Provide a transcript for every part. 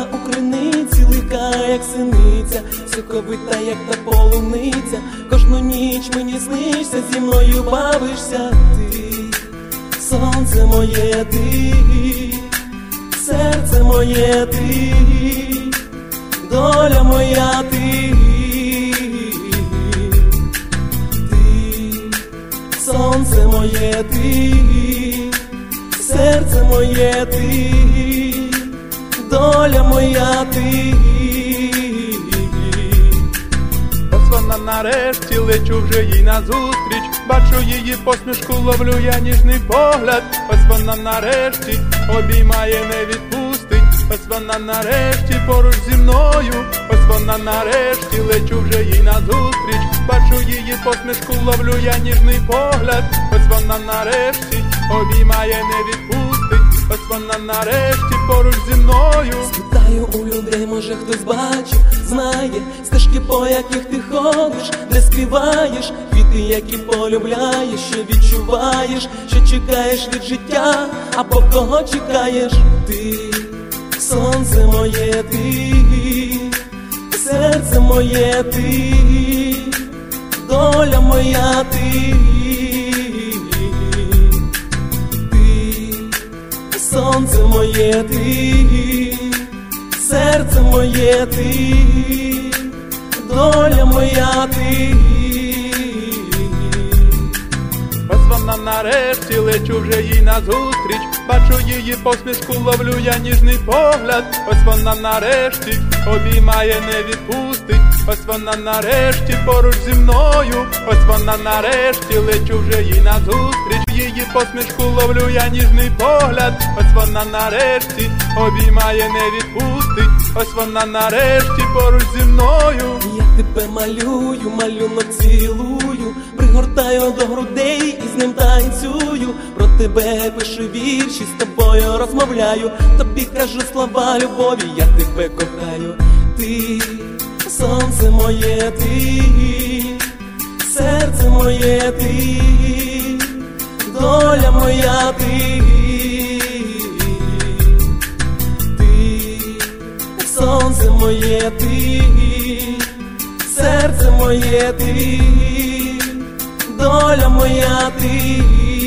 вода у криниці, лика, як синиця, соковита, як та полуниця. Кожну ніч мені снишся, зі мною бавишся ти. Сонце моє ти, серце моє ти, доля моя ти. Сонце моє ти, серце моє ти, доля моя ти. Ось вона нарешті, лечу вже їй назустріч, бачу її посмішку, ловлю я ніжний погляд. Ось вона нарешті, обіймає, не відпустить. Ось вона нарешті поруч зі мною. Ось вона нарешті, лечу вже їй назустріч, бачу її посмішку, ловлю я ніжний погляд. Ось вона нарешті, обіймає, не відпустить. Ось вона нарешті поруч зі мною. Спитаю у людей, може хтось бачив, знає стежки, по яких ти ходиш, де співаєш квіти, які полюбляєш, що відчуваєш, що чекаєш від життя, або кого чекаєш ти. Сонце моє ти, серце моє ти, доля моя ти. Сонце моє ти, серце моє ти, доля моя ти. Ось вона нарешті, лечу вже їй назустріч, бачу її посмішку, ловлю я ніжний погляд. Ось вона нарешті, обіймає, не відпустить. Ось вона нарешті поруч зі мною. Ось вона нарешті, лечу вже їй назустріч, її посмішку, ловлю я ніжний погляд. Ось вона нарешті, обіймає, не відпустить. Ось вона нарешті поруч зі мною. Я тебе малюю, малюнок цілую, пригортаю до грудей і з ним танцюю. Про тебе пишу вірші, з тобою розмовляю, тобі кажу слова любові, я тебе кохаю. Ти, сонце моє ти, серце моє ти, доля моя ти. Сонце моє ти, серце моє ти, доля моя ти.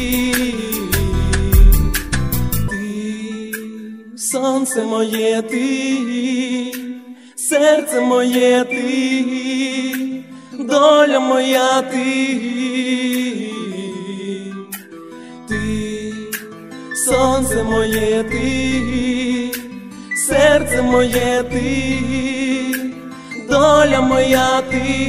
Сонце моє ти, серце моє ти, доля моя ти. Сонце моє ти, серце моє ти, доля моя ти.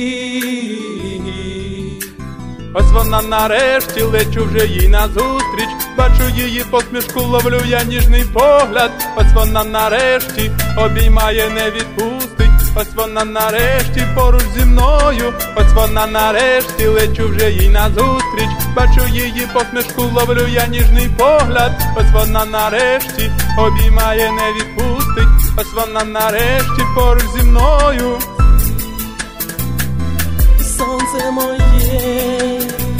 Ось вона нарешті, лечу вже їй назустріч, бачу її посмішку, ловлю я ніжний погляд. Ось вона нарешті, обіймає, не відпустить. Ось вона нарешті поруч зі мною. Ось вона нарешті, лечу вже їй назустріч, бачу її посмішку, ловлю я ніжний погляд. Ось вона нарешті, обіймає, не відпустить. Ось вона нарешті поруч зі мною. Сонце моє,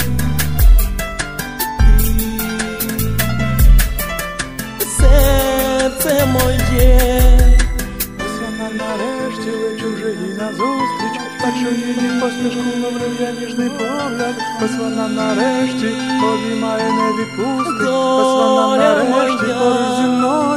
серце моє. Ось вона нарешті, лечу вже їй назустріч, бачу її посмішку, ловлю я ніжний погляд. Ось вона нарешті, обіймає, не відпустить. Ось вона нарешті поруч зі мною.